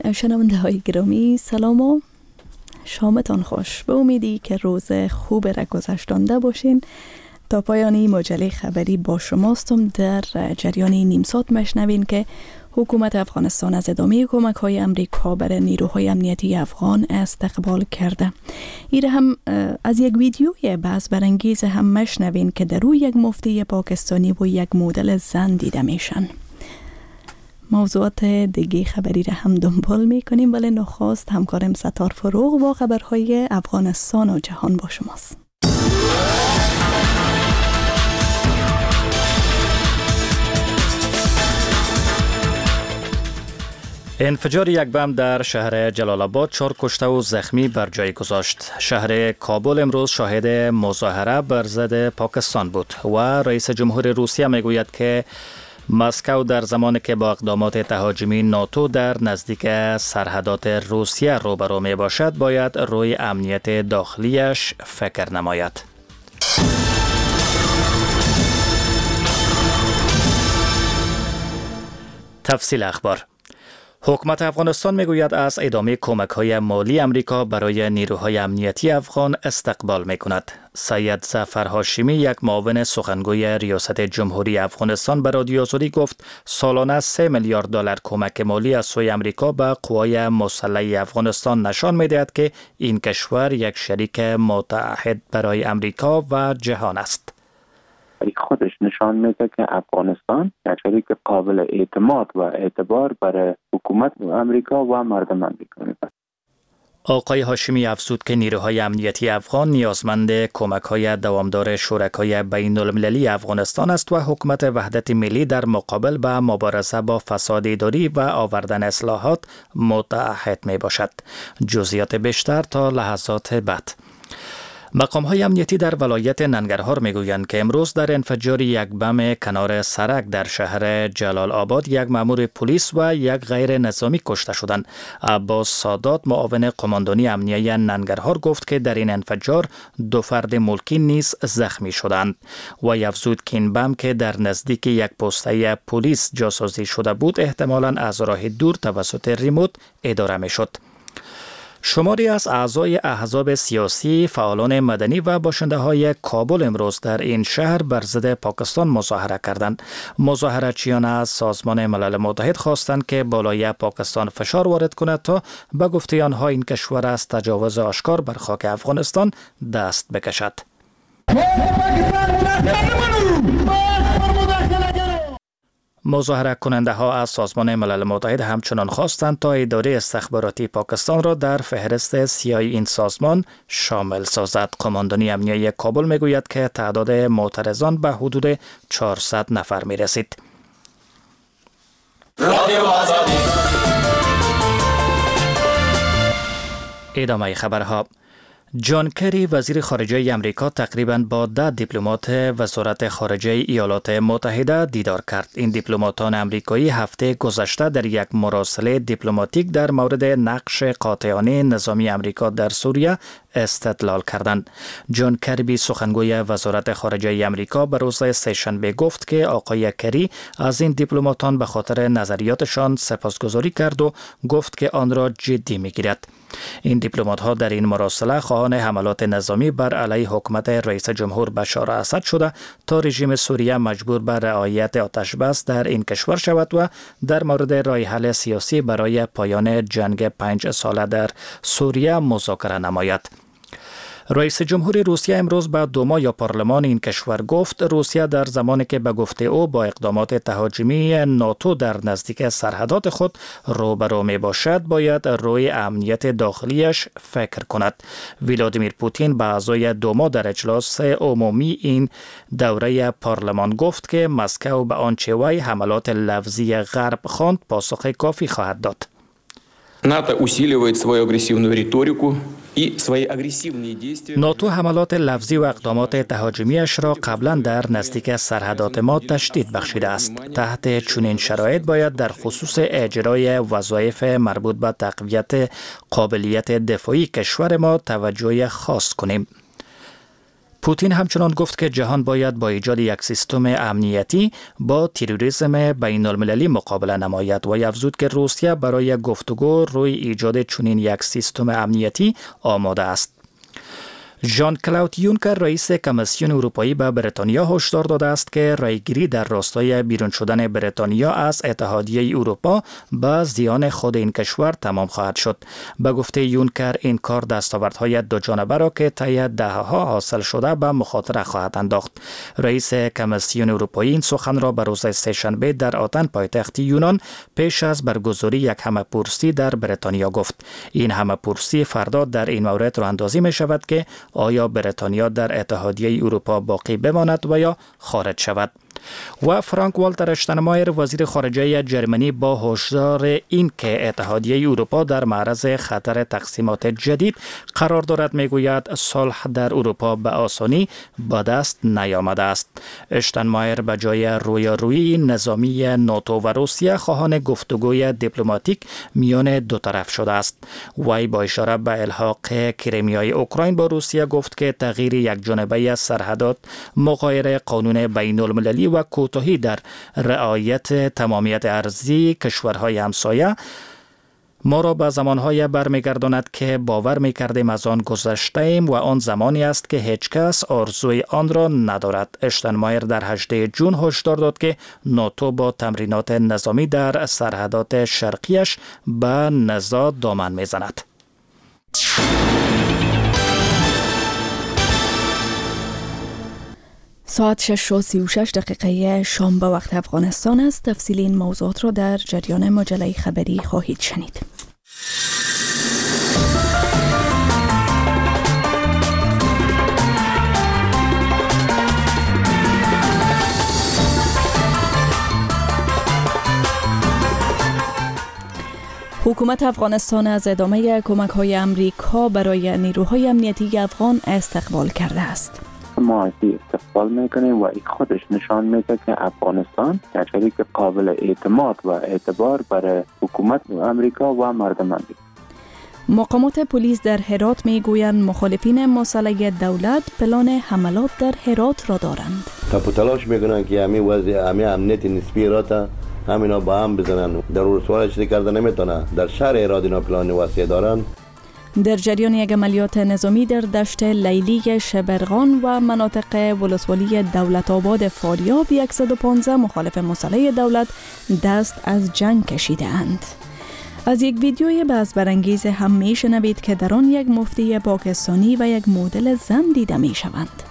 شنونده های گرامی، سلام و شامتان خوش. به امیدی که روز خوب را گذشتانده باشین. تا پایانی مجله خبری با شماستم. در جریان نیم ساعت مشنوین که حکومت افغانستان از ادامه کمک های امریکا برای نیروهای امنیتی افغان استقبال کرده. ایره هم از یک ویدیوی بحث برانگیز هم مشنوین که در روی یک مفتی پاکستانی و یک مدل زن دیده میشن. موضوعات دیگه خبری را هم دنبال میکنیم، ولی نخست همکارم ستار فروغ با خبرهای افغانستان و جهان با شماست. انفجار یک بم در شهر جلال آباد 4 کشته و زخمی بر جای گذاشت. شهر کابل امروز شاهد مظاهره بر ضد پاکستان بود و رئیس جمهور روسیه میگوید که مسکو در زمانی که با اقدامات تهاجمی ناتو در نزدیک سرحدات روسیه روبرو می باشد باید روی امنیت داخلیش فکر نماید. تفصیل اخبار. حکومت افغانستان میگوید از ادامه کمک‌های مالی امریکا برای نیروهای امنیتی افغان استقبال میکند. سید ظفر هاشمی، یک معاون سخنگوی ریاست جمهوری افغانستان، به رادیو آزادی گفت سالانه 3 میلیارد دلار کمک مالی از سوی امریکا به قوای مسلح افغانستان نشان میدهد که این کشور یک شریک متعهد برای امریکا و جهان است. خودش نشان میده که افغانستان یک شریک قابل اعتماد و اعتبار برای حکومت امریکا و مردم امریکا است. آقای هاشمی افزود که نیروهای امنیتی افغان نیازمند کمک‌های دوامدار شرکای بین‌المللی افغانستان است و حکومت وحدت ملی در مقابل به مبارزه با فساد اداری و آوردن اصلاحات متعهد می باشد. جزئیات بیشتر تا لحظات بعد. مقام‌های امنیتی در ولایت ننگرهار میگویند که امروز در انفجار یک بم کنار سرک در شهر جلال آباد یک مأمور پلیس و یک غیر نظامی کشته شدند. عباس سادات، معاون قماندانی امنیه ننگرهار، گفت که در این انفجار 2 فرد ملکی نیز زخمی شدند و افزود که این بم که در نزدیک یک پسته پلیس جاسازی شده بود احتمالاً از راه دور توسط ریموت اداره میشد. شماری از اعضای احزاب سیاسی، فعالان مدنی و باشنده‌های کابل امروز در این شهر بر ضد پاکستان مظاهره کردند. مظاهره‌چیان از سازمان ملل متحد خواستند که بالای پاکستان فشار وارد کند تا به گفته آنها این کشور از تجاوز آشکار بر خاک افغانستان دست بکشد. مظاهره کننده ها از سازمان ملل متحد همچنان خواستند تا اداره استخباراتی پاکستان را در فهرست سیاه این سازمان شامل سازد. قماندانی امنیه کابل میگوید که تعداد معترضان به حدود 400 نفر می رسید. ادامه خبرها. جان کری، وزیر خارجه امریکا، تقریباً با 10 دیپلمات وزارت خارجه ایالات متحده دیدار کرد. این دیپلماتان امریکایی هفته گذشته در یک مراسله دیپلماتیک در مورد نقش قاطعانه نظامی امریکا در سوریه استدلال کردند. جان کربی، سخنگوی وزارت خارجه امریکا، به روز سه‌شنبه گفت که آقای کری از این دیپلماتان به خاطر نظریاتشان سپاسگزاری کرد و گفت که آن را جدی می‌گیرد. این دیپلمات‌ها در این مراسله خواهان حملات نظامی بر علیه حکومت رئیس جمهور بشار اسد شده تا رژیم سوریه مجبور به رعایت آتش‌بس در این کشور شود و در مورد راه حل سیاسی برای پایان جنگ 5 ساله در سوریه مذاکره نماید. رئیس جمهور روسیه امروز به دوما یا پارلمان این کشور گفت روسیه در زمانی که به گفته او با اقدامات تهاجمی ناتو در نزدیک سرحدات خود روبرو می باشد باید روی امنیت داخلیش فکر کند. ولادیمیر پوتین به اعضای دوما در اجلاس عمومی این دوره پارلمان گفت که مسکو به آنچه وی حملات لفظی غرب خواند پاسخ کافی خواهد داد. НАТО усиливает свою агрессивную риторику. ناتو حملات لفظی و اقدامات تهاجمیش را قبلا در نزدیک سرحدات ما تشدید بخشیده است. تحت چنین شرایط باید در خصوص اجرای وظایف مربوط به تقویت قابلیت دفاعی کشور ما توجه خاص کنیم. پوتین همچنان گفت که جهان باید با ایجاد یک سیستم امنیتی با تروریسم بین المللی مقابله نماید و افزود که روسیه برای گفتگو روی ایجاد چنین یک سیستم امنیتی آماده است. ژان کلود یونکر رئیس کمیسیون اروپایی به بریتانیا هشدار داده است که رایگیری در راستای بیرون شدن بریتانیا از اتحادیه اروپا به زیان خود این کشور تمام خواهد شد. به گفته یونکر این کار دستاوردهای دو جانبه را که طی دهه‌ها حاصل شده به مخاطره خواهد انداخت. رئیس کمیسیون اروپایی این سخن را به روز سه‌شنبه در آتن پایتخت یونان پیش از برگزاری یک همه‌پرسی در بریتانیا گفت. این همه‌پرسی فردا در این مورد راه اندازی می شود که آیا بریتانیا در اتحادیه اروپا باقی بماند و یا خارج شود. و فرانک والتر اشتنمایر وزیر خارجه جرمنی با هشدار این که اتحادیه اروپا در معرض خطر تقسیمات جدید قرار دارد میگوید صلح در اروپا به آسانی به دست نیامده است. اشتنمایر به جای رویارویی نظامی ناتو و روسیه خواهان گفتگوی دیپلماتیک میان دو طرف شده است. وی با اشاره به الحاق کریمیای اوکراین با روسیه گفت که تغییر یک جانبه سرحدات مغایر قانون بین المللی و کوتاهی در رعایت تمامیت ارضی کشورهای همسایه ما را به زمانهای برمیگرداند که باور میکردیم از آن گذشته ایم و آن زمانی است که هیچ کس آرزوی آن را ندارد. اشتنمایر در 18 جون هشدار داد که ناتو با تمرینات نظامی در سرحدات شرقیش به نزاع دامن میزند. ساعت 6:36 شام به وقت افغانستان است. تفصیل این موضوعات را در جریان مجله خبری خواهید شنید. حکومت افغانستان از ادامه کمک‌های امریکا برای نیروهای امنیتی افغان استقبال کرده است. ما از استقبال میکنیم و این خودش نشان میده که افغانستان یک شریک قابل اعتماد و اعتبار برای حکومت امریکا و مردم امریکا. مقامات پلیس در هرات میگویند مخالفین مسلح دولت پلان حملات در هرات را دارند. تلاش میکنند که همین وضع امنیت نسبی هرات همینا با هم بزنن. در ولسوالی چیزی کرده نمیتونه. در شهر هرات اینا پلان وسیع دارن. در جریان یک عملیات نظامی در دشت لیلی شبرغان و مناطق ولسوالی دولت آباد فاریاب 115 مخالف مسلح دولت دست از جنگ کشیده اند. از یک ویدیوی بحث برانگیز هم میشنوید که در آن یک مفتی پاکستانی و یک مدل زن دیده میشوند.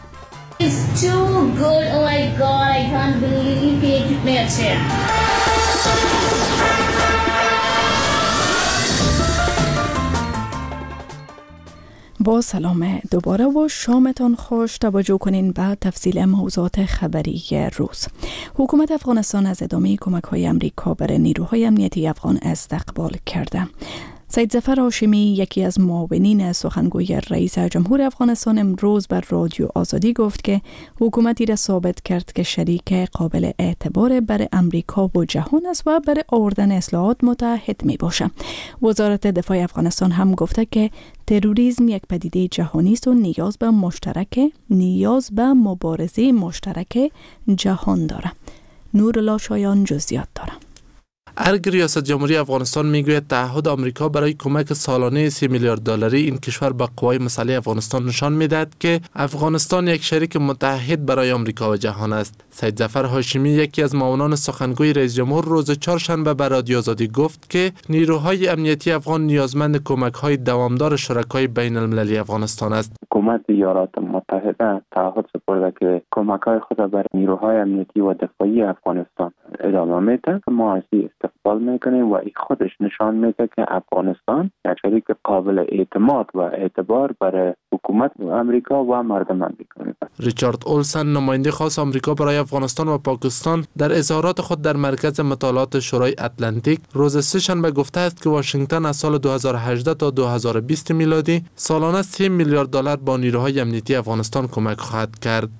با سلام دوباره و شامتان خوش. توجه کنین به تفصیل موضوعات خبری روز. حکومت افغانستان از ادامه کمک‌های امریکا برای نیروهای امنیتی افغان استقبال کرده. سید ظفر هاشمی یکی از معاونین سخنگوی رئیس جمهور افغانستان امروز بر رادیو آزادی گفت که حکومتی را ثابت کرد که شریک قابل اعتبار برای امریکا و جهان است و برای آوردن اصلاحات متحد می باشه. وزارت دفاع افغانستان هم گفته که تروریسم یک پدیده جهانی است و نیاز به مبارزه مشترک جهان داره. نورالله شایان جزئیات داره. ارگ ریاست جمهوری افغانستان میگوید تعهد آمریکا برای کمک سالانه 3 میلیارد دلاری این کشور به قوای مسلح افغانستان نشان میدهد که افغانستان یک شریک متحد برای آمریکا و جهان است. سید ظفر هاشمی یکی از معاونان سخنگوی رئیس جمهور روز چهارشنبه به رادیو آزادی گفت که نیروهای امنیتی افغان نیازمند کمک‌های دوامدار شرکای بین المللی افغانستان است. حکومت ایالات متحده تعهد سپرده که کمک‌های خود برای نیروهای امنیتی و دفاعی افغانستان ادامه میده. ما از استقبال میکنیم و این خودش نشان میده که افغانستان یک شریک قابل اعتماد و اعتبار برای حکومت امریکا و مردم امریکا است. ریچارد اولسن نماینده خاص آمریکا برای افغانستان و پاکستان در اظهارات خود در مرکز مطالعات شورای اتلانتیک روز سه‌شنبه گفته است که واشنگتن از سال 2018 تا 2020 میلادی سالانه 3 میلیارد دلار با نیروهای امنیتی افغانستان کمک خواهد کرد.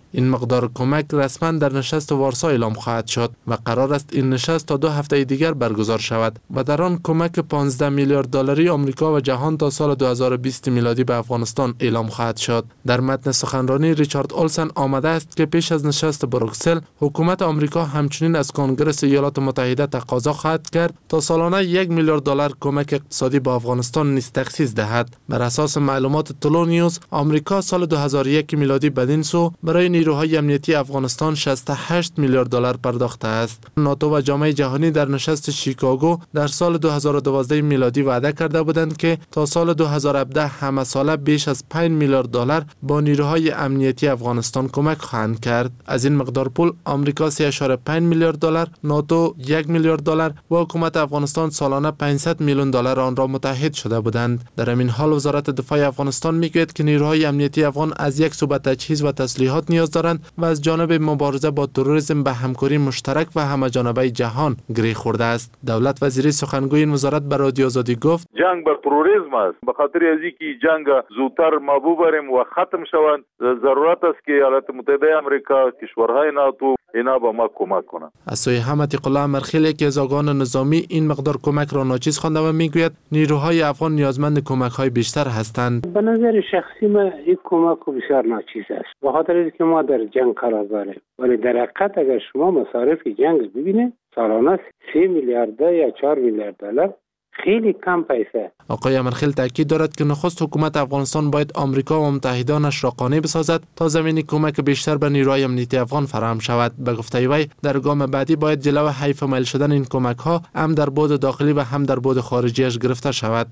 این مقدار کمک رسما در نشست وارسا اعلام خواهد شد و قرار است این نشست تا 2 هفته دیگر برگزار شود و در آن کمک 15 میلیارد دلاری آمریکا و جهان تا سال 2020 میلادی به افغانستان اعلام خواهد شد. در متن سخنرانی ریچارد اولسن آمده است که پیش از نشست بروکسل حکومت آمریکا همچنین از کنگره ایالات متحده تقاضا خواهد کرد تا سالانه 1 میلیارد دلار کمک اقتصادی به افغانستان نیز تخصیص دهد. بر اساس معلومات طلوع نیوز، آمریکا سال 2001 میلادی بدین سو برای نیروهای امنیتی افغانستان 68 میلیارد دلار پرداخته است. ناتو و جامعه جهانی در نشست شیکاگو در سال 2012 میلادی وعده کرده بودند که تا سال 2017 همه ساله بیش از 5 میلیارد دلار با نیروهای امنیتی افغانستان کمک خواهند کرد. از این مقدار پول آمریکا 3.5 میلیارد دلار، ناتو 1 میلیارد دلار و حکومت افغانستان سالانه 500 میلیون دلار آن را متحد شده بودند. در همین حال وزارت دفاع افغانستان میگوید که نیروهای امنیتی افغان از یک سو به تجهیز و تسلیحات نیاز دارند و از جانب مبارزه با تروریسم به همکاری مشترک و همه‌جانبه جهان گره خورده است. دولت وزیری سخنگوی این وزارت به رادیو آزادی گفت: جنگ با تروریسم است. به خاطر از اینکه جنگ زودتر مابو بریم و ختم شوند، ضرورت است که ایالات متحده آمریکا، کشورهای ناتو اینا با ما کمک کنند. از سوی هم عتیق الله امرخیل که از آگاهان نظامی این مقدار کمک را ناچیز خوانده و میگوید نیروهای افغان نیازمند کمک‌های بیشتر هستند. به نظر شخصی من این کمک بسیار ناچیز است. به خاطر اینکه ما در جنگ قرار داریم. ولی در حقیقت اگر شما مصارف جنگ ببینید سالانه 3 میلیارد یا 4 میلیارد دلار خیلی کم پیسه. آقای امرخیل تاکید دارد که نخست حکومت افغانستان باید آمریکا و متحدانش را قانع بسازد تا زمینی کمک بیشتر به نیروهای امنیتی افغان فراهم شود. به گفته وی در گام بعدی باید جلو حیف میل شدن این کمک ها هم در بعد داخلی و هم در بعد خارجیش گرفته شود.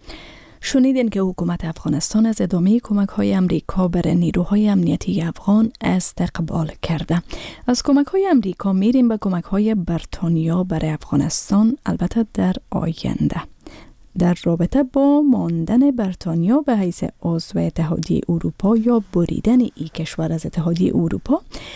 شنیدین که حکومت افغانستان از ادامه کمک‌های امریکا برای نیروهای امنیتی افغان استقبال کرده. از کمک‌های امریکا میریم به کمک‌های بریتانیا برای افغانستان، البته در آینده. در رابطه با ماندن بریتانیا به حیث عضو اتحادیه اروپا یا بریدن این کشور از اتحادیه اروپا،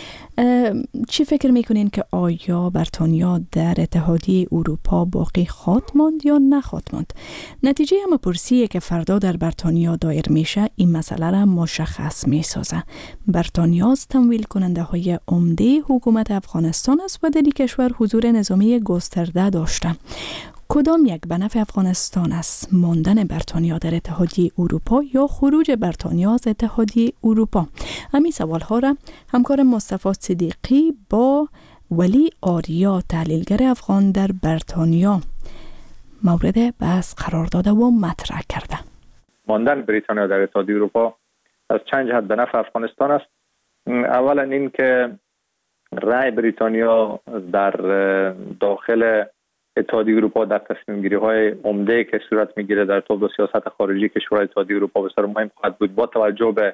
چی فکر میکنین که آیا بریتانیا در اتحادیه اروپا باقی خواهد ماند یا نخواهد ماند؟ نتیجه همه‌پرسیه که فردا در بریتانیا دایر میشه این مسئله را مشخص میسازه. بریتانیا از تمویل کننده های عمده حکومت افغانستان است و در این کشور حضور نظامی گسترده داشته. کدام یک به نفع افغانستان است؟ ماندن بریتانیا در اتحادیه اروپا یا خروج بریتانیا از اتحادیه اروپا؟ همین سوال ها را همکار مصطفی صدیقی با ولی آریا تحلیلگر افغان در بریتانیا مورد بحث قرار داده و مطرح کرده. ماندن بریتانیا در اتحادیه اروپا از چند جهت به نفع افغانستان است. اولا این که رأی بریتانیا در داخل اتحادیه اروپا در تصمیم گیری های عمده که صورت میگیره در طول سیاست خارجی کشورهای اتحادیه اروپا بسیار مهم خواهد بود، با توجه به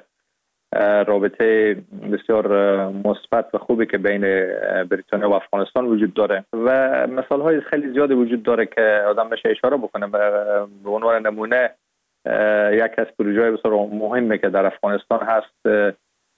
رابطه بسیار مثبت و خوبی که بین بریتانیا و افغانستان وجود داره و مثال های خیلی زیادی وجود داره که آدم بشه اشاره بکنه. به عنوان نمونه یک از پروژه‌های بسیار مهمی که در افغانستان هست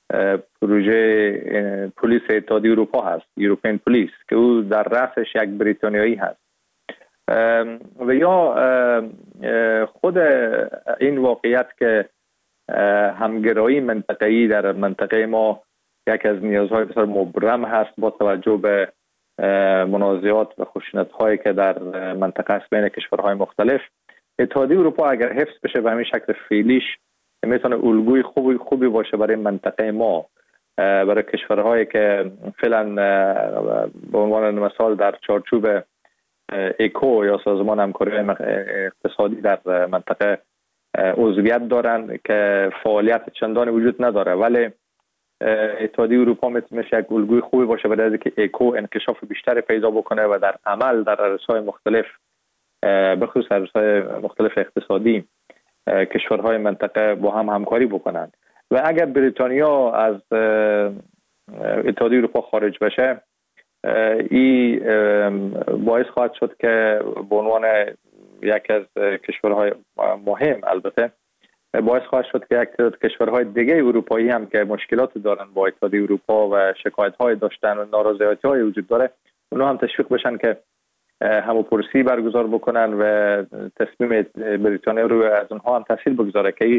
پروژه پلیس اتحادیه اروپا هست، یوروپین پلیس، که او در رأسش یک بریتانیایی هست. و یا خود این واقعیت که همگرایی منطقه‌ای در منطقه ما یک از نیازهای بسیار مبرم هست با توجه به منازعات و خشونت‌هایی که در منطقه است بین کشورهای مختلف. اتحادیه اروپا اگر حفظ بشه به همین شکل فعلیش میتونه الگوی خوبی باشه برای منطقه ما، برای کشورهایی که فعلا به عنوان مثال در چارچوب ایکو یا سازمان همکاری اقتصادی در منطقه عضویت دارن که فعالیت چندانی وجود نداره، ولی اتحادیه اروپا میتونه یک الگوی خوبی باشه برای اینکه ایکو انکشاف بیشتری پیدا بکنه و در عمل در عرصه‌های مختلف به خصوص عرصه‌های مختلف اقتصادی کشورهای منطقه با هم همکاری بکنند. و اگر بریتانیا از اتحادیه اروپا خارج بشه، این باعث خواهد شد که به عنوان یک از کشورهای مهم البته باعث خواهد شد که یک تعداد کشورهای دیگه اروپایی هم که مشکلات دارن با اتحادیه اروپا و شکایت‌های داشتن و نارضایتی‌های وجود داره، اونا هم تشویق بشن که هموپرسی برگزار بکنن و تصمیم بریتانیا رو از اونها هم تاثیر بگذاره که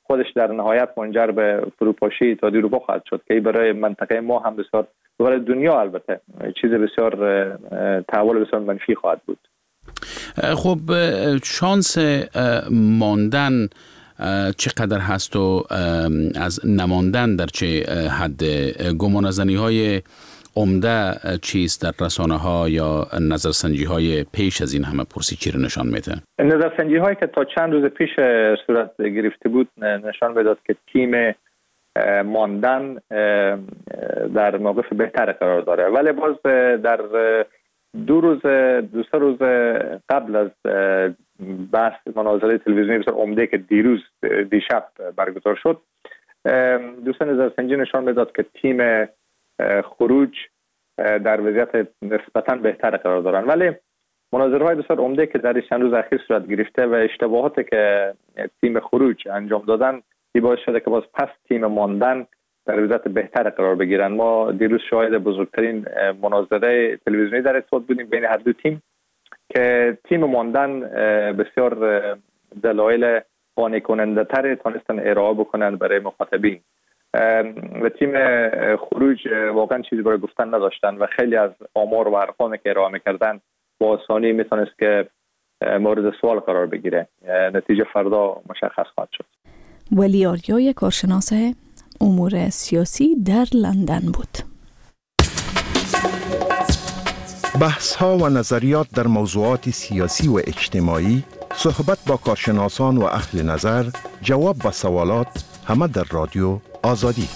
خودش در نهایت منجر به فروپاشی اتحادیه اروپا خواهد شد که برای منطقه ما هم بسیار، برای دنیا البته چیز بسیار تحول بسیار منفی خواهد بود. خب شانس ماندن چقدر هست و از نماندن در چه حد؟ گمانه‌زنی های عمده چیست در رسانه ها یا نظرسنجی های پیش از این همه پرسی چی رو نشان میده؟ نظرسنجی هایی که تا چند روز پیش صورت گرفته بود نشان میداد که تیم ماندن در موقف بهتر قرار داره، ولی باز در دو سه روز قبل از بحث مناظره تلویزیونی بسیار عمده که دیشب برگزار شد، دوستان نظرسنجی نشان میداد که تیم خروج در وضعیت نسبتاً بهتر قرار دارن، ولی مناظره های بسیار عمده که در چند روز اخیر صورت گرفته و اشتباهاتی که تیم خروج انجام دادن باعث شده که باز پس تیم ماندن در وضعیت بهتر قرار بگیرن. ما دیروز شاهد بزرگترین مناظره تلویزیونی در ارتباط بودیم بین هر دو تیم که تیم ماندن بسیار دلایل قانع کننده تر تونستن ارائه بکنن برای مخاطبین و تیم خروج واقعا چیزی برای گفتن نداشتن و خیلی از آمار و ارقامی که ارائه میکردن با آسانی میتونست که مورد سوال قرار بگیره. نتیجه فردا مشخص خواهد شد. ولی آریا کارشناس امور سیاسی در لندن بود. بحث‌ها و نظریات در موضوعات سیاسی و اجتماعی، صحبت با کارشناسان و اهل نظر، جواب به سوالات، همه در رادیو آزادی.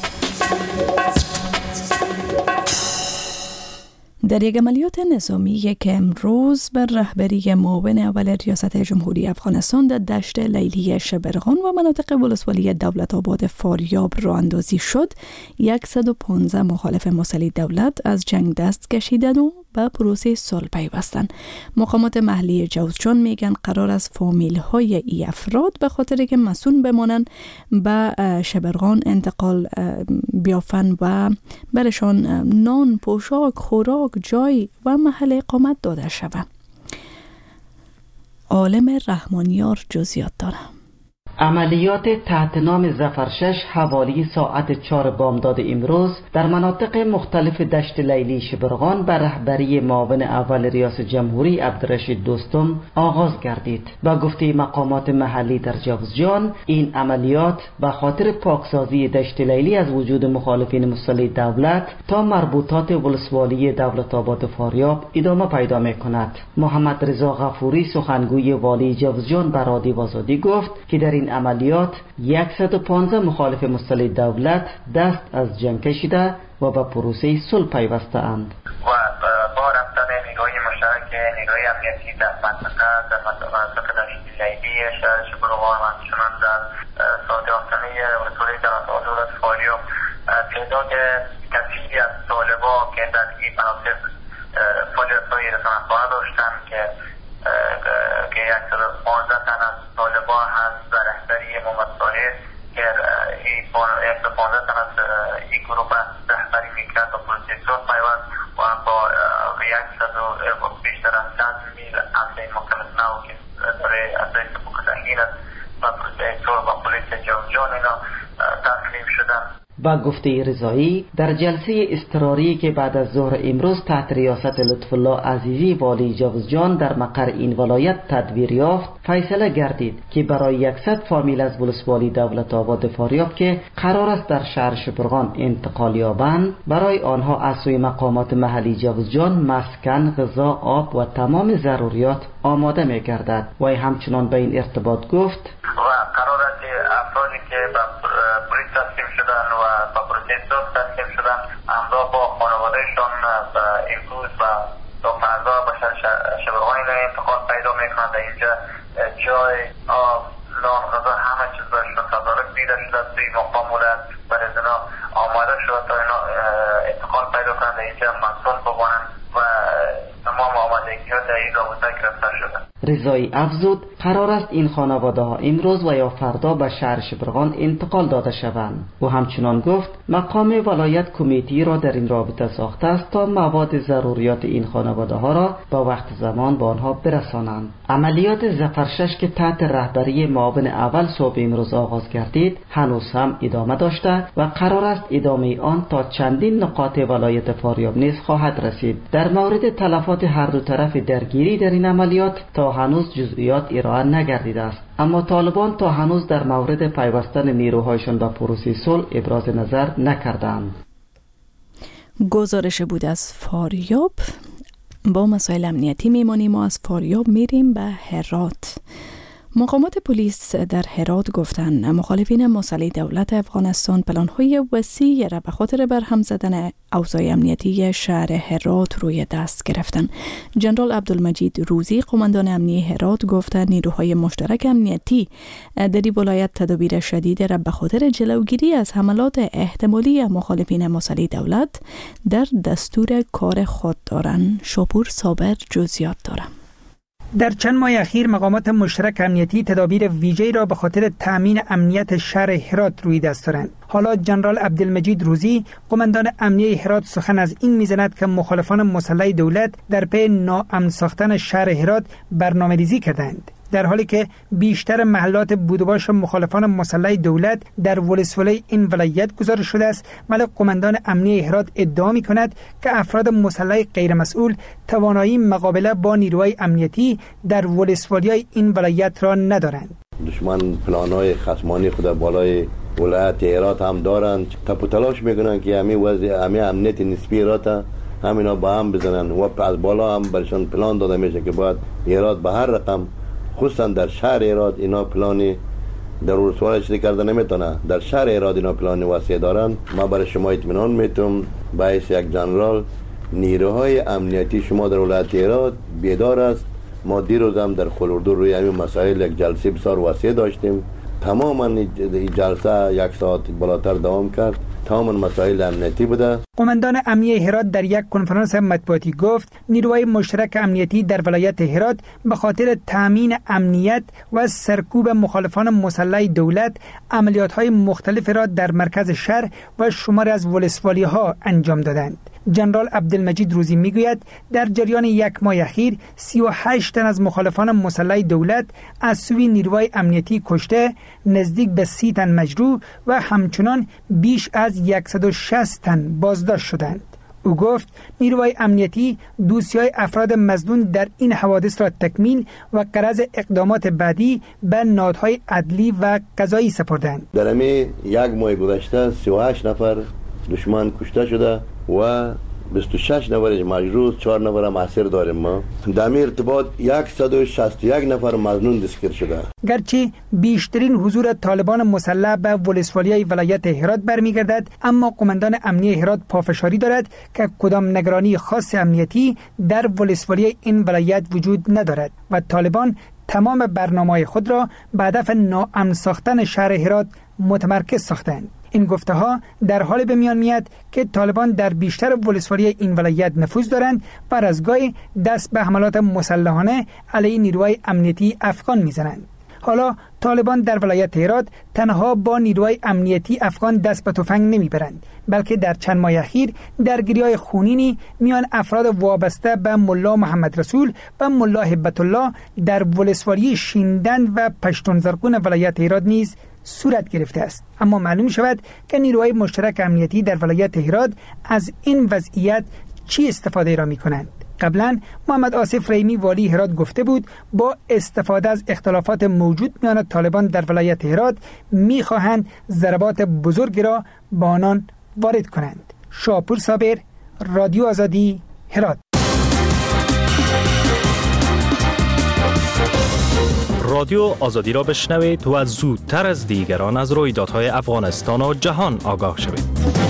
در یک عملیات نظامی که امروز بر رهبری معاون اول ریاست جمهوری افغانستان در دشت لیلی شبرغان و مناطق ولسوالی دولت آباد فاریاب راه اندازی شد، 115 مخالف مسلح دولت از جنگ دست کشیدند و به پروسه صلح پیوستند. مقامات محلی جوزجان میگن قرار از فامیل های ای افراد به خاطر که مسئول بمانند به شبرغان انتقال بیافن و برشان نان، پوشاک، خوراک، جای و محل اقامت داده شود. عالم رحمانیار جزئیات داره. عملیات تحت نام ظفر 6 حوالی ساعت 4 بامداد امروز در مناطق مختلف دشت لیلی شبرغان به رهبری معاون اول ریاست جمهوری عبدالرشید دوستم آغاز گردید. با گفته مقامات محلی در جوزجان، این عملیات به خاطر پاکسازی دشت لیلی از وجود مخالفین مسلح دولت تا مربوطات ولسوالی دولت آباد فاریاب ادامه پیدا می کند. محمد رضا غفوری سخنگوی والی جوزجان به رادیو آزادی گفت که در این عملیات 115 مخالف مسلح دولت دست از جنگ کشیده و به پروسه صلح پیوسته اند. و با رفتن نیروهای مشترک نیروهای امنیتی در منطقه دشت لیلی شهر شبرغان و همچنان در ساحه آستانه ولسوالی دولت آباد فاریاب تعداد کثیری از طالبان که در این مناطق فعالیت‌های رسانه‌خوانه داشتند که 115 تن از طالبان هست و رهبری محمد صالح که 115 تن از این گروه رهبری میکرد و پروسه صلح پیوست و با 100 بیشتر از 100 میل اصلی محکمت نو که داره از رئیس بکتحین است و پروسه صلح و پلیس جوزجان اینا تسلیم شدن. با گفته رضایی در جلسه اضطراری که بعد از ظهر امروز تحت ریاست لطف الله عزیزی والی جوزجان در مقر این ولایت تدبیر یافت، فیصله گردید که برای 100 فامیل از ولسوالی دولت آباد فاریاب که قرار است در شهر شبرغان انتقال یابند، برای آنها از سوی مقامات محلی جوزجان مسکن، غذا، آب و تمام ضروریات آماده می گردد. و همچنان به این ارتباط گفت و قرار است افرادی که به پلیس تسلیم شدن و با پروسه صلح تسلیم شدن همراه با خانوادهشان و امروز و تا فردا به شبرغان انتقال پیدا میکنند. در اینجا جای، آب، نان، غذا، همه چیز برشون تدارک دیده شده توی مقام ولایت برای اینا آماده شده تا اینا انتقال پیدا کنند، اینجا مسئول بمانند و تمام آمادگی‌ها در این رابطه گرفته شده. رضایی افزود قرار است این خانواده ها امروز و یا فردا به شهر شبرغان انتقال داده شوند. او همچنان گفت مقام ولایت کمیتی را در این رابطه ساخته است تا مواد ضروریات این خانواده ها را با وقت زمان به آنها برسانند. عملیات ظفرشش که تحت رهبری معاون اول صبح امروز آغاز گردید هنوز هم ادامه داشته و قرار است ادامه آن تا چندین نقاط ولایت فاریاب نیز خواهد رسید. در مورد تلفات هر دو طرف درگیری در این عملیات تا هنوز جزئیات ارائه نگردیده است، اما طالبان تا هنوز در مورد پیوستن نیروهایشان به پروسه صلح ابراز نظر نکردند. گزارش بود از فاریاب. با مسائل امنیتی میمانیم. ما از فاریاب میریم به هرات. مقامات پلیس در هرات گفتند مخالفین مسلح دولت افغانستان پلان‌های وسیعی را به خاطر برهم زدن اوضاع امنیتی شهر هرات روی دست گرفتند. جنرال عبدالمجید روزی قماندان امنیتی هرات گفت نیروهای مشترک امنیتی در این ولایت تدابیر شدید را به خاطر جلوگیری از حملات احتمالی مخالفین مسلح دولت در دستور کار خود دارند. شاپور صابر جزئیات دارند. در چند ماه اخیر مقامات مشترک امنیتی تدابیر ویژه‌ای را به خاطر تأمین امنیت شهر هرات روی دست دارند. حالا جنرال عبدالمجید روزی قماندان امنیتی هرات سخن از این میزند که مخالفان مسلح دولت در پی ناامن ساختن شهر هرات برنامه‌ریزی کردند، در حالی که بیشتر محلات بودباش مخالفان مسلح دولت در ولسوالی این ولایت گزارش شده است. ولی قماندان امنیتی هرات ادعا می‌کند که افراد مسلح غیرمسئول توانایی مقابله با نیروهای امنیتی در ولسوالی این ولایت را ندارند. دشمن پلان‌های خصمانه خود بالای ولایت هرات هم دارند. تپ و تلاش میکنن که همین امنیت نسبی هرات همینا با هم بزنن و از بالا هم برشان پلان داده میشه که باید هرات به هر رقم، خصوصا در شهر هرات اینا پلانی در ولسوالی چیزی کرده نمیتونه. در شهر هرات اینا پلان وسیع دارن. ما برای شما اطمینان میتونم به حیث یک جنرال نیروهای امنیتی شما در ولایت هرات بیدار است. ما دیروز هم در خلوردو روی همین مسائل یک جلسه بسیار وسیع داشتیم. تماما این جلسه یک ساعت بالاتر دوام کرد. تمام مسائل امنیتی بوده. قماندان امنیتی هرات در یک کنفرانس مطبوعاتی گفت نیروهای مشترک امنیتی در ولایت هرات به خاطر تامین امنیت و سرکوب مخالفان مسلح دولت عملیات‌های مختلف را در مرکز شهر و شماری از ولسوالی‌ها انجام دادند. جنرال عبدالمجید روزی میگوید در جریان یک ماه اخیر 38 تن از مخالفان مسلح دولت از سوی نیروهای امنیتی کشته، نزدیک به 30 تن مجروح و همچنان بیش از 160 تن بازداشت شدند. او گفت نیروهای امنیتی دوسیه‌های افراد مظنون در این حوادث را تکمیل و غرض اقدامات بعدی به نهادهای عدلی و قضایی سپردند. در همین یک ماه گذشته 38 نفر دشمن کشته شده و 26 نفرش مجروح، 4 نفر هم اسیر داریم. ما در این ارتباط 161 نفر مظنون دستگیر شده. گرچه بیشترین حضور طالبان مسلح به ولسوالی ولایت هرات برمیگردد، اما قماندان امنیتی هرات پافشاری دارد که کدام نگرانی خاص امنیتی در ولسوالی این ولایت وجود ندارد و طالبان تمام برنامه‌های خود را به هدف ناامن ساختن شهر هرات متمرکز ساختند. این گفته ها در حال به میان میاد که طالبان در بیشتر ولسوالی این ولایت نفوذ دارند و از گاهی دست به حملات مسلحانه علیه نیروهای امنیتی افغان میزنند. حالا طالبان در ولایت هرات تنها با نیروهای امنیتی افغان دست به تفنگ نمیبرند، بلکه در چند ماه اخیر درگیری‌های خونینی میان افراد وابسته به ملا محمد رسول و ملا هبت الله در ولسوالی شیندند و پشتون زرقون ولایت هرات نیز صورت گرفته است. اما معلوم شود که نیروهای مشترک امنیتی در ولایت هرات از این وضعیت چی استفاده را می کنند؟ قبلا محمد آصف رحیمی والی هرات گفته بود با استفاده از اختلافات موجود میان طالبان در ولایت هرات می خواهند ضربات بزرگ را با آنان وارد کنند. شاپور صابر، رادیو آزادی، هرات. رادیو آزادی را بشنوید و زودتر از دیگران از رویدادهای افغانستان و جهان آگاه شوید.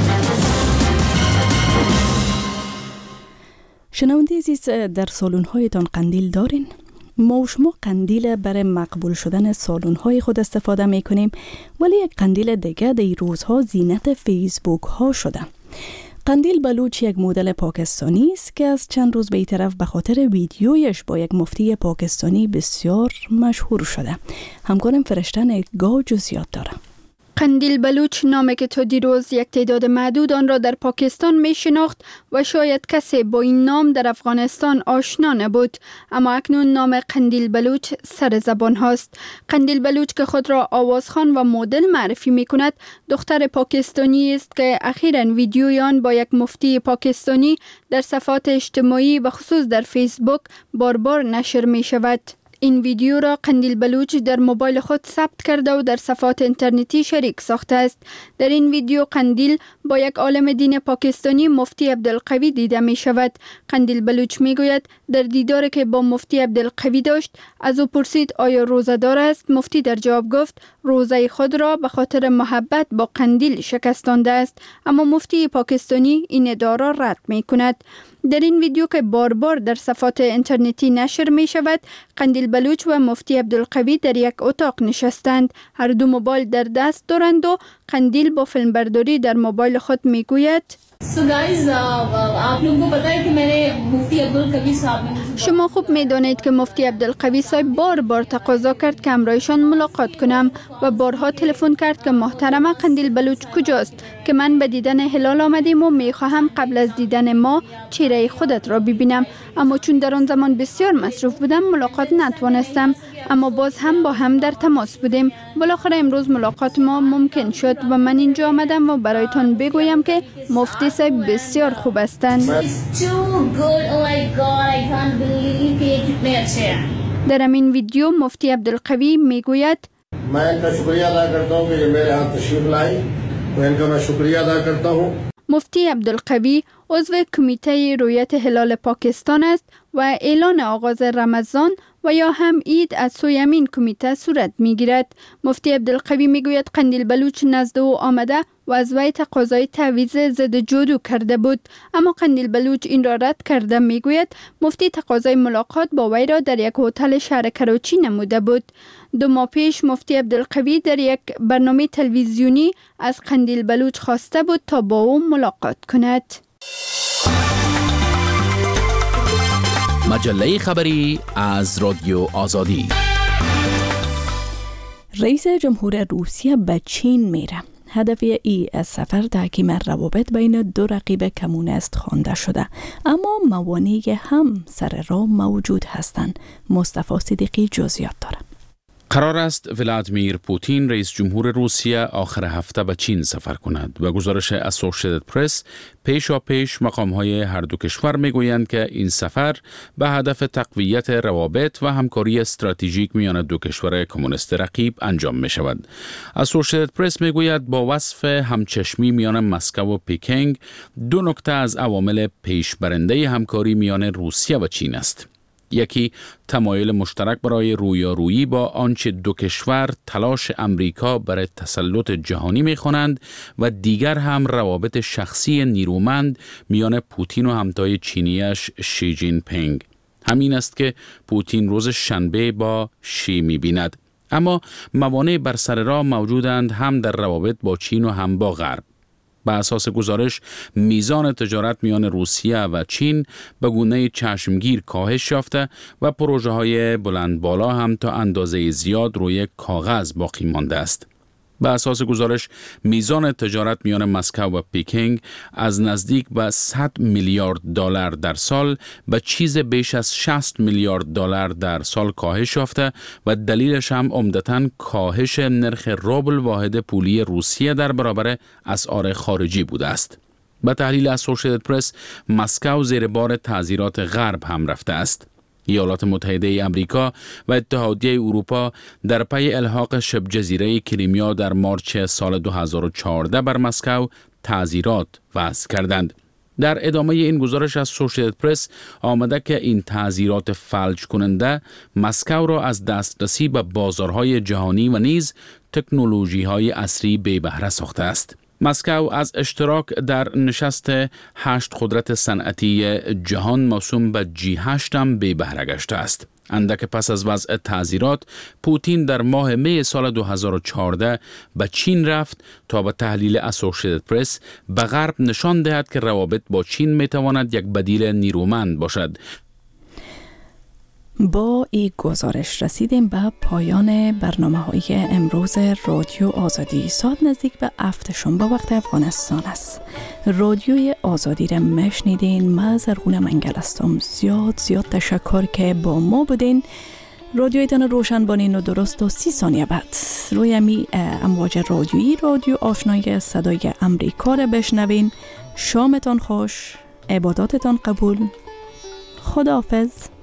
شنونده عزیز، در سالن‌هایتان قندیل دارین؟ ما و شما قندیل برای مقبول شدن سالن‌های خود استفاده می‌کنیم، ولی یک قندیل دیگه در این روزها زینت فیسبوک ها شده. قندیل بلوچ یک مدل پاکستانی است که از چند روز به این طرف به خاطر ویدیویش با یک مفتی پاکستانی بسیار مشهور شده. همکارم فرشته نگاه جزئیات داره. قندیل بلوچ نامی که تا دیروز یک تعداد معدود آن را در پاکستان می شناخت و شاید کسی با این نام در افغانستان آشنا نبود، اما اکنون نام قندیل بلوچ سر زبان هاست. قندیل بلوچ که خود را آوازخوان و مدل معرفی می کند، دختر پاکستانی است که اخیراً ویدیوی آن با یک مفتی پاکستانی در صفحات اجتماعی و خصوص در فیسبوک بار بار نشر می شود. این ویدیو را قندیل بلوچ در موبایل خود ثبت کرده و در صفحات اینترنتی شریک ساخته است. در این ویدیو قندیل با یک عالم دین پاکستانی مفتی عبدالقوی دیده می شود. قندیل بلوچ می گوید در دیداری که با مفتی عبدالقوی داشت از او پرسید آیا روزه دار است؟ مفتی در جواب گفت روزه خود را به خاطر محبت با قندیل شکستانده است، اما مفتی پاکستانی این ادعا را رد می کند. در این ویدیو که بار بار در صفحات اینترنتی نشر می شود، قندیل بلوچ و مفتی عبدالقوی در یک اتاق نشستند. هر دو موبایل در دست دارند و قندیل با فیلمبرداری در موبایل خود می گوید شما خوب می دانید که مفتی عبدالقوی صاحب بار بار تقاضا کرد که همراهشان ملاقات کنم و بارها تلفن کرد که محترم قندیل بلوچ کجاست، که من به دیدن هلال آمدیم و می خواهم قبل از دیدن ما چهره خودت را ببینم، اما چون در آن زمان بسیار مصروف بودم ملاقات نتوانستم، اما باز هم با هم در تماس بودیم. بالاخره امروز ملاقات ما ممکن شد و من اینجا آمدم و برایتان بگویم که مفتی صاحب بسیار خوب هستند. در این ویدیو مفتی عبدالقوی میگوید मैं इनका शुक्रिया अदा करता हूँ कि ये मेरे यहाँ तशरीफ लाई तो इनका मैं शुक्रिया अदा करता हूँ. مفتی عبدالقوی عضو کمیته رویت هلال پاکستان است و اعلان آغاز رمضان و یا هم عید از سوی همین کمیته صورت میگیرد. مفتی عبدالقوی میگوید قندیل بلوچ نزد او آمده و از وی تقاضای تعویض ضد جادو کرده بود، اما قندیل بلوچ این را رد کرده. میگوید مفتی تقاضای ملاقات با وی را در یک هتل شهر کراچی نموده بود. 2 ماه پیش مفتی عبدالقوی در یک برنامه تلویزیونی از قندیل بلوچ خواسته بود تا با او ملاقات کند. مجله خبری از رادیو آزادی. رئیس جمهور روسیه به چین میره. هدف ای از سفر تحکیم روابط بین دو رقیب کمونیست خوانده شده، اما موانعی هم سر راه موجود هستند. مصطفی صدیقی جزئیات داره. قرار است ولادیمیر پوتین رئیس جمهور روسیه آخر هفته به چین سفر کند و گزارش اسوسییتد پرس پیش مقام‌های هر دو کشور میگویند که این سفر به هدف تقویت روابط و همکاری استراتژیک میان دو کشور کمونیست رقیب انجام می شود. اسوسییتد پرس میگوید با وصف همچشمی میان مسکو و پکینگ 2 نکته از عوامل پیشبرنده همکاری میان روسیه و چین است. یکی تمایل مشترک برای رویارویی با آنچه دو کشور تلاش امریکا برای تسلط جهانی می‌خوانند و دیگر هم روابط شخصی نیرومند میان پوتین و همتای چینیش شی جین پینگ. همین است که پوتین روز شنبه با شی می‌بیند. اما موانع بر سر راه موجودند، هم در روابط با چین و هم با غرب. به اساس گزارش میزان تجارت میان روسیه و چین به گونه چشمگیر کاهش یافته و پروژه های بلند بالا هم تا اندازه زیاد روی کاغذ باقی مانده است. به اساس گزارش میزان تجارت میان مسکو و پکینگ از نزدیک به 100 میلیارد دلار در سال به چیز بیش از 60 میلیارد دلار در سال کاهش یافته و دلیلش هم عمدتاً کاهش نرخ روبل واحد پولی روسیه در برابر اسعار خارجی بوده است. به تحلیل اسوسییتد پرس، مسکو زیر بار تعزیرات غرب هم رفته است. ایالات متحده آمریکا و اتحادیه اروپا در پی الحاق شبه جزیره کریمیا در مارچ سال 2014 بر مسکو تعزیرات وضع کردند. در ادامه این گزارش از اسوسییتد پرس آمده که این تعزیرات فلج کننده مسکو را از دسترسی به بازارهای جهانی و نیز تکنولوژی‌های عصری بی بهره ساخته است. مسکو از اشتراک در نشست 8 قدرت صنعتی جهان موسوم به G8 هم بی بهره گشته است. اندک پس از وضع تعزیرات، پوتین در ماه می سال 2014 به چین رفت تا به تحلیل اسوسییتد پرس به غرب نشان دهد که روابط با چین می تواند یک بدیل نیرومند باشد. با این گزارش رسیدیم به پایان برنامه‌های امروز رادیو آزادی. ساعت نزدیک به 7 شنبه وقت افغانستان است. رادیوی آزادی را میشنیدین. من زرغون منگل هستم. زیاد تشکر که با ما بودین. رادیویتان روشن بانین و درست و 30 ثانیه بعد روی امواج رادیویی رادیو آشنای صدای امریکا را بشنوین. شامتان خوش، عباداتتان قبول. خداحافظ.